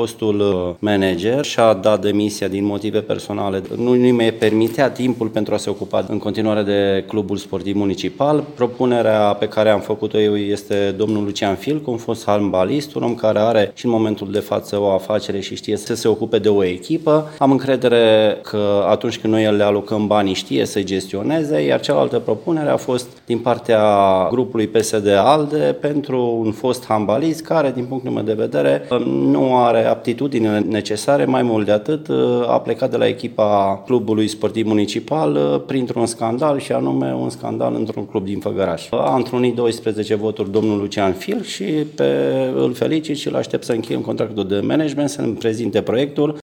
fostul manager și-a dat demisia din motive personale. Nu mai permitea timpul pentru a se ocupa în continuare de clubul sportiv municipal. Propunerea pe care am făcut-o eu este domnul Lucian Filcu, un fost handbalist, un om care are și în momentul de față o afacere și știe să se ocupe de o echipă. Am încredere că atunci când noi le alocăm banii știe să gestioneze, iar cealaltă propunere a fost din partea grupului PSD-ALDE pentru un fost handbalist care, din punctul meu de vedere, nu are aptitudinile necesare, mai mult de atât, a plecat de la echipa clubului sportiv municipal printr-un scandal și anume un scandal într-un club din Făgăraș. A întrunit 12 voturi domnul Lucian Filc și îl felicit și îl aștept să încheie un contract de management, să-mi prezinte proiectul.